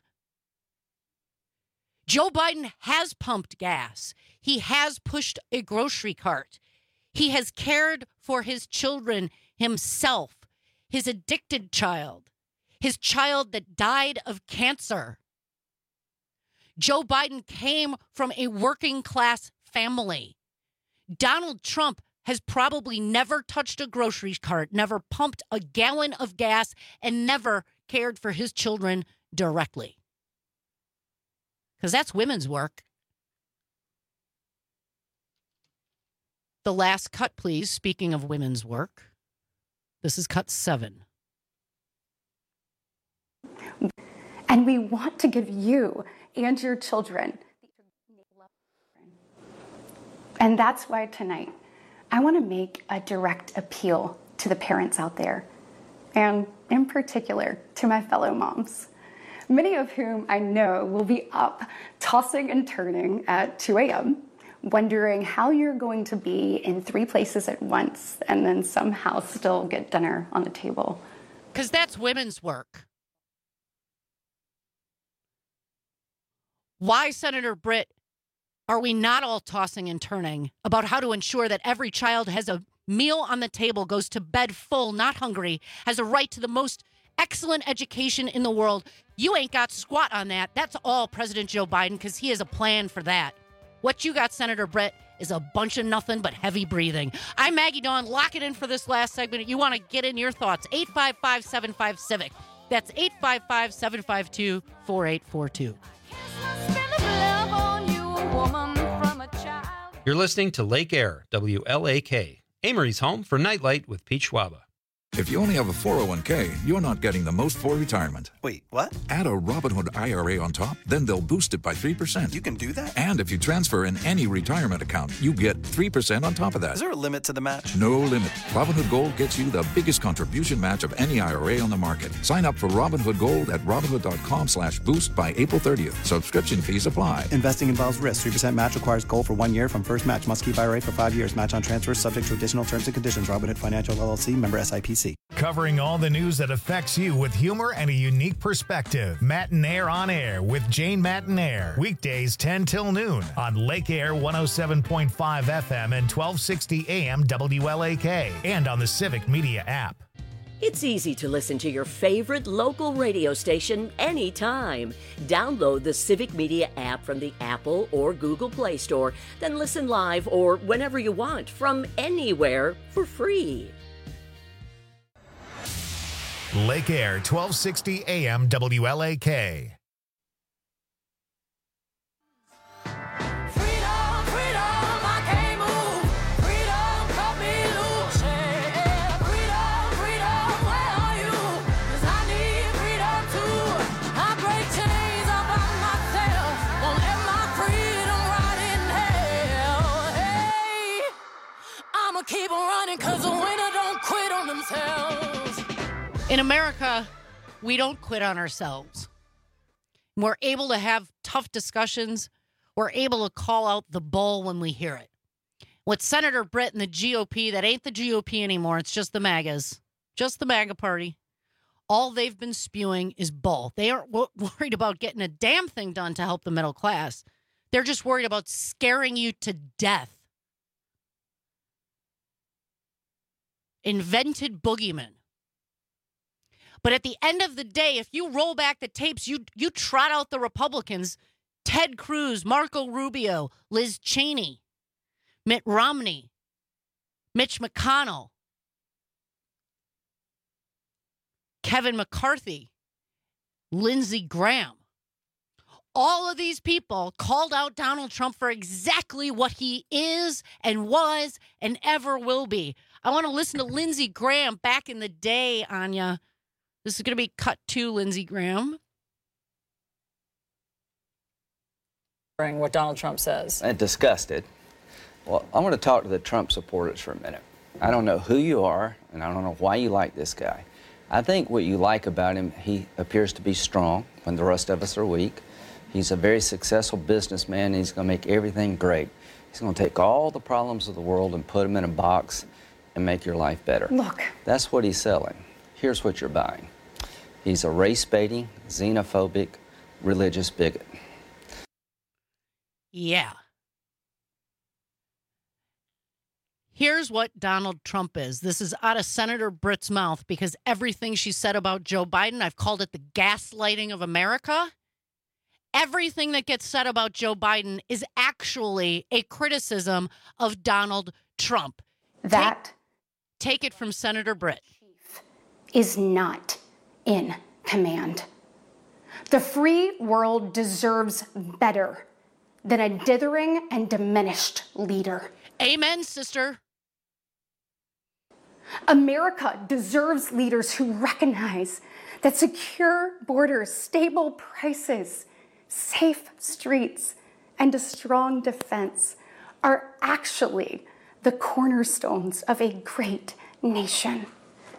Joe Biden has pumped gas. He has pushed a grocery cart. He has cared for his children himself, his addicted child, his child that died of cancer. Joe Biden came from a working class family. Donald Trump has probably never touched a grocery cart, never pumped a gallon of gas, and never cared for his children directly. Because that's women's work. The last cut, please. Speaking of women's work, this is cut 7. And we want to give you and your children. And that's why tonight I want to make a direct appeal to the parents out there, and in particular to my fellow moms, many of whom I know will be up tossing and turning at 2 a.m., wondering how you're going to be in 3 places at once and then somehow still get dinner on the table. Because that's women's work. Why, Senator Britt, are we not all tossing and turning about how to ensure that every child has a meal on the table, goes to bed full, not hungry, has a right to the most excellent education in the world? You ain't got squat on that. That's all President Joe Biden, because he has a plan for that. What you got, Senator Britt, is a bunch of nothing but heavy breathing. I'm Maggie Dawn. Lock it in for this last segment. You want to get in your thoughts. 855-75-CIVIC. That's 855-752-4842. You're listening to Lake Air, WLAK, Amory's home for Nightlight with Pete Schwaba. If you only have a 401k, you're not getting the most for retirement. Wait, what? Add a Robinhood IRA on top, then they'll boost it by 3%. You can do that? And if you transfer in any retirement account, you get 3% on top of that. Is there a limit to the match? No limit. Robinhood Gold gets you the biggest contribution match of any IRA on the market. Sign up for Robinhood Gold at Robinhood.com/boost by April 30th. Subscription fees apply. Investing involves risk. 3% match requires gold for 1 year from first match. Must keep IRA for 5 years. Match on transfers subject to additional terms and conditions. Robinhood Financial LLC, member SIPC. Covering all the news that affects you with humor and a unique perspective. Matinaire on Air with Jane Matinaire. Weekdays 10 till noon on Lake Air 107.5 FM and 1260 AM WLAK and on the Civic Media app. It's easy to listen to your favorite local radio station anytime. Download the Civic Media app from the Apple or Google Play Store, then listen live or whenever you want from anywhere for free. Lake Air 1260 AM WLAK. Keep on running because the winner don't quit on themselves. In America, we don't quit on ourselves. We're able to have tough discussions. We're able to call out the bull when we hear it. With Senator Britt and the GOP, that ain't the GOP anymore. It's just the MAGAs. Just the MAGA party. All they've been spewing is bull. They aren't worried about getting a damn thing done to help the middle class. They're just worried about scaring you to death. Invented boogeyman. But at the end of the day, if you roll back the tapes, you trot out the Republicans, Ted Cruz, Marco Rubio, Liz Cheney, Mitt Romney, Mitch McConnell, Kevin McCarthy, Lindsey Graham. All of these people called out Donald Trump for exactly what he is and was and ever will be. I want to listen to Lindsey Graham back in the day, Anya. This is going to be cut to Lindsey Graham. What Donald Trump says. And disgusted. Well, I want to talk to the Trump supporters for a minute. I don't know who you are, and I don't know why you like this guy. I think what you like about him, he appears to be strong when the rest of us are weak. He's a very successful businessman, and he's going to make everything great. He's going to take all the problems of the world and put them in a box and make your life better. Look. That's what he's selling. Here's what you're buying. He's a race-baiting, xenophobic, religious bigot. Yeah. Here's what Donald Trump is. This is out of Senator Britt's mouth because everything she said about Joe Biden, I've called it the gaslighting of America. Everything that gets said about Joe Biden is actually a criticism of Donald Trump. That take it from Senator Britt. Is not in command. The free world deserves better than a dithering and diminished leader. Amen, sister. America deserves leaders who recognize that secure borders, stable prices, safe streets, and a strong defense are actually the cornerstones of a great nation.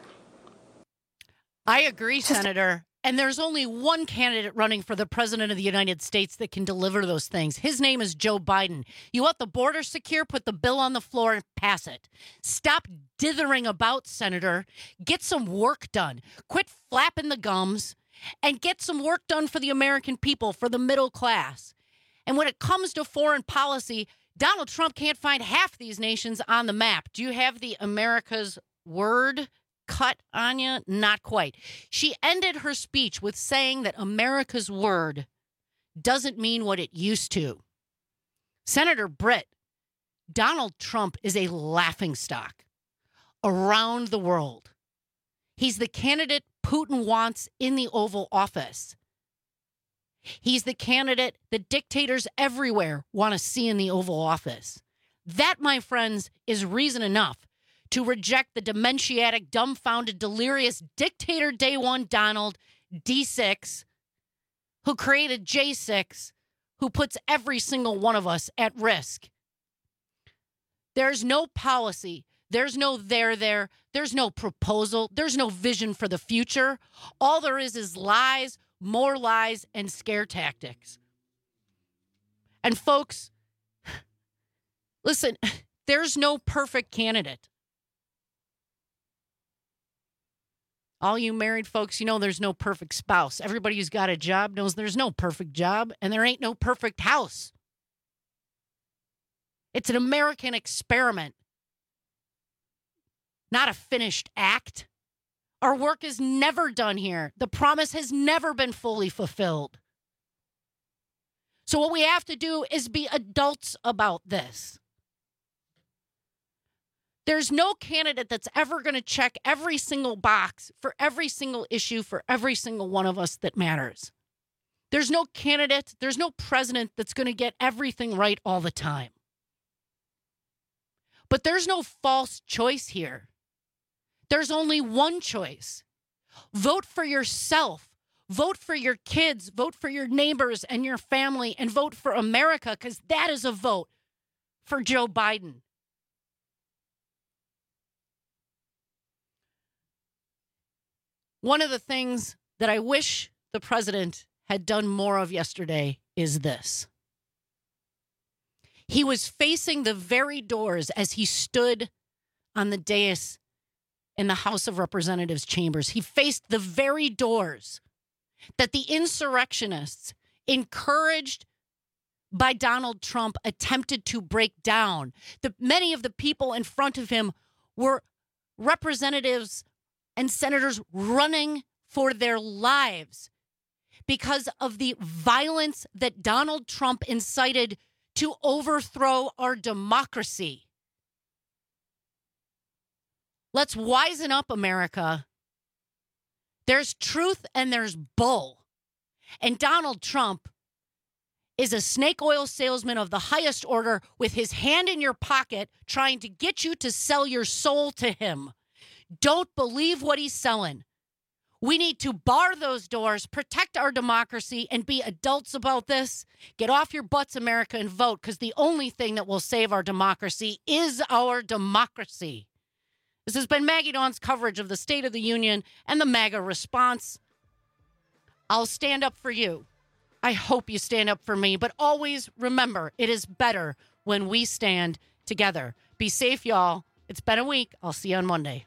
I agree, Senator. And there's only one candidate running for the president of the United States that can deliver those things. His name is Joe Biden. You want the border secure? Put the bill on the floor and pass it. Stop dithering about, Senator. Get some work done. Quit flapping the gums and get some work done for the American people, for the middle class. And when it comes to foreign policy, Donald Trump can't find half these nations on the map. Do you have the America's word cut, Anya? Not quite. She ended her speech with saying that America's word doesn't mean what it used to. Senator Britt, Donald Trump is a laughingstock around the world. He's the candidate Putin wants in the Oval Office. He's the candidate that dictators everywhere want to see in the Oval Office. That, my friends, is reason enough to reject the dementiatic, dumbfounded, delirious dictator day one Donald D6, who created J6, who puts every single one of us at risk. There's no policy. There's no there. There's no proposal. There's no vision for the future. All there is lies, more lies, and scare tactics. And folks, listen, there's no perfect candidate. All you married folks, you know there's no perfect spouse. Everybody who's got a job knows there's no perfect job, and there ain't no perfect house. It's an American experiment, not a finished act. Our work is never done here. The promise has never been fully fulfilled. So what we have to do is be adults about this. There's no candidate that's ever going to check every single box for every single issue for every single one of us that matters. There's no candidate, there's no president that's going to get everything right all the time. But there's no false choice here. There's only one choice. Vote for yourself. Vote for your kids. Vote for your neighbors and your family, and vote for America, because that is a vote for Joe Biden. One of the things that I wish the president had done more of yesterday is this. He was facing the very doors as he stood on the dais in the House of Representatives chambers. He faced the very doors that the insurrectionists, encouraged by Donald Trump, attempted to break down. Many of the people in front of him were representatives and senators running for their lives because of the violence that Donald Trump incited to overthrow our democracy. Let's wisen up, America. There's truth and there's bull. And Donald Trump is a snake oil salesman of the highest order with his hand in your pocket trying to get you to sell your soul to him. Don't believe what he's selling. We need to bar those doors, protect our democracy, and be adults about this. Get off your butts, America, and vote, because the only thing that will save our democracy is our democracy. This has been Maggie Dawn's coverage of the State of the Union and the MAGA response. I'll stand up for you. I hope you stand up for me, but always remember, it is better when we stand together. Be safe, y'all. It's been a week. I'll see you on Monday.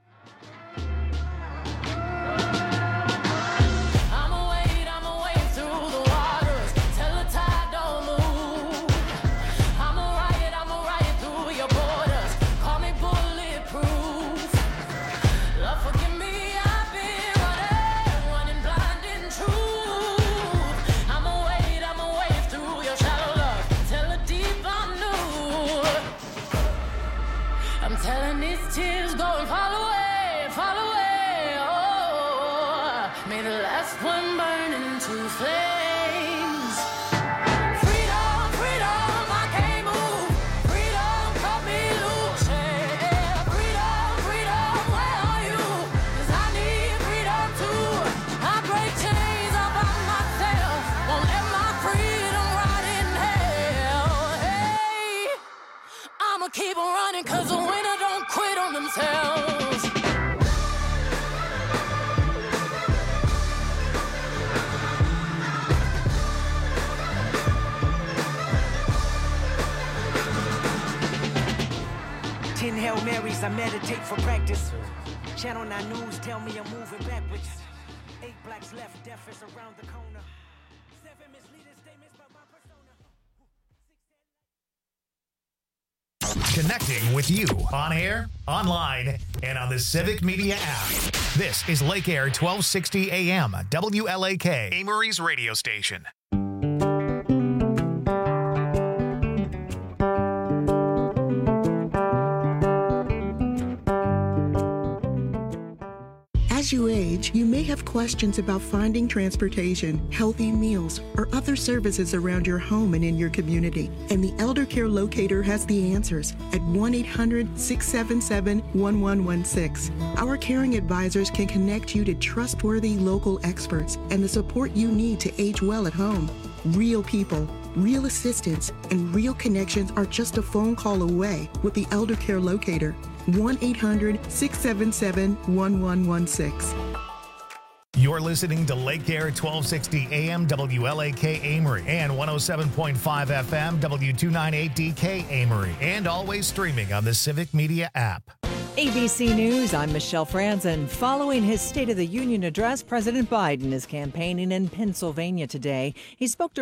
Telling these tears go and fall away, oh, may the last one burn into flames. Freedom, freedom, I can't move. Freedom, cut me loose. Yeah. Freedom, freedom, where are you? 'Cause I need freedom too. I break chains up on myself. Won't let my freedom rot in hell. Hey, I'ma keep on running 'cause the winner don't quit on themselves. Ten Hail Marys, I meditate for practice. Channel 9 News tell me I'm moving backwards. 8 blacks left, death is around the corner. 7 misleading statements by my persona. Connecting with you on air, online, and on the Civic Media app. This is Lake Air 1260 AM, WLAK, Amory's radio station. As you age, you may have questions about finding transportation, healthy meals, or other services around your home and in your community. And the Elder Care Locator has the answers at 1-800-677-1116. Our caring advisors can connect you to trustworthy local experts and the support you need to age well at home. Real people, real assistance, and real connections are just a phone call away with the Elder Care Locator. 1-800-677-1116. You're listening to Lake Air 1260 AM WLAK Amory and 107.5 FM W298DK Amory, and always streaming on the Civic Media app. ABC News, I'm Michelle Franzen. Following his State of the Union address, President Biden is campaigning in Pennsylvania today. He spoke to